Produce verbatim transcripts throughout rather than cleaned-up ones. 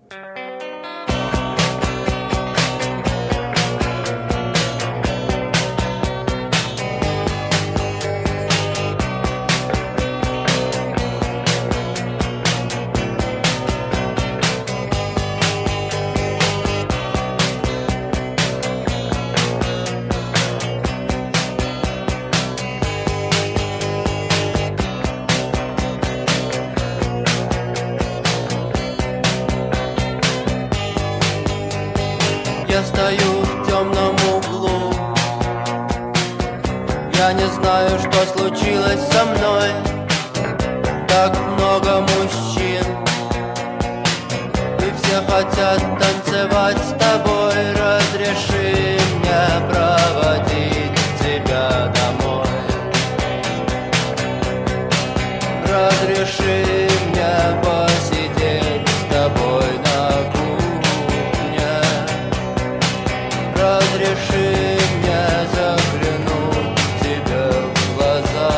Я стою в темном углу, я не знаю, что случилось со мной. Так много мужчин, и все хотят танцевать с тобой. Разреши мне проводить тебя домой. Разреши мне посидеть с тобой на кухне. Разреши мне заглянуть тебе в глаза.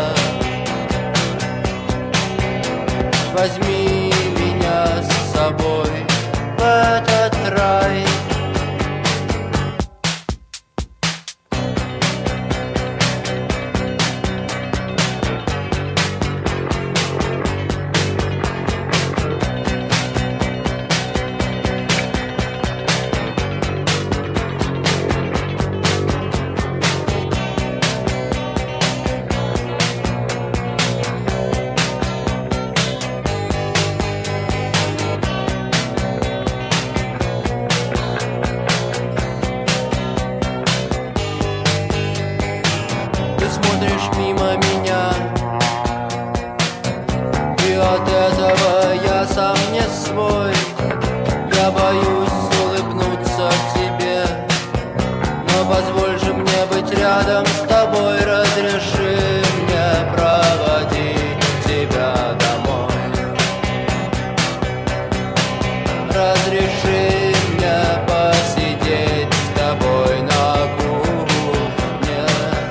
Возьми меня с собой в этот рай. Смотришь мимо меня, и от этого я сам не свой. Я боюсь улыбнуться тебе, но позволь же мне быть рядом с тобой. Разреши мне проводить тебя домой. Разреши мне посидеть с тобой на кухне.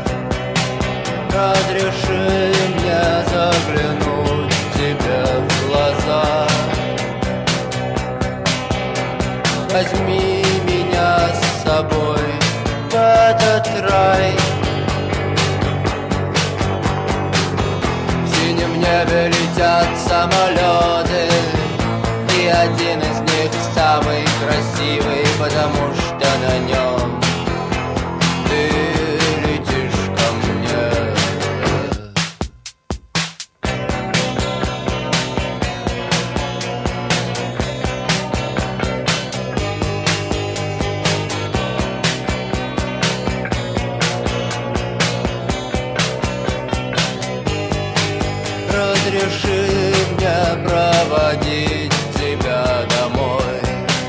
Разреши мне заглянуть тебе в глаза. Возьми меня с собой в этот рай. В синем небе летят самолеты, и один из них самый красивый, потому что на нем ты летишь ко мне. Разреши мне проводить тебя домой.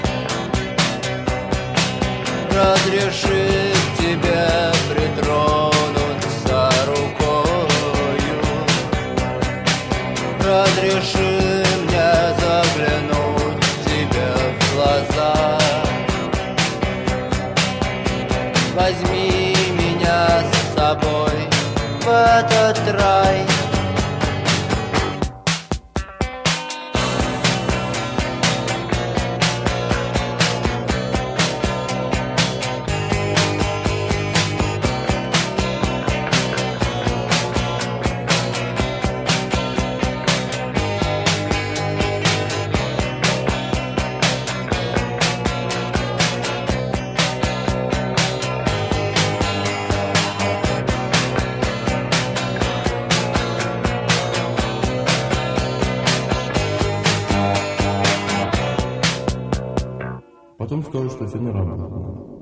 Разреши тебе притронуться рукою. Разреши мне заглянуть тебе в глаза. Возьми меня с собой в этот рай. Потом скажут, что все на работу.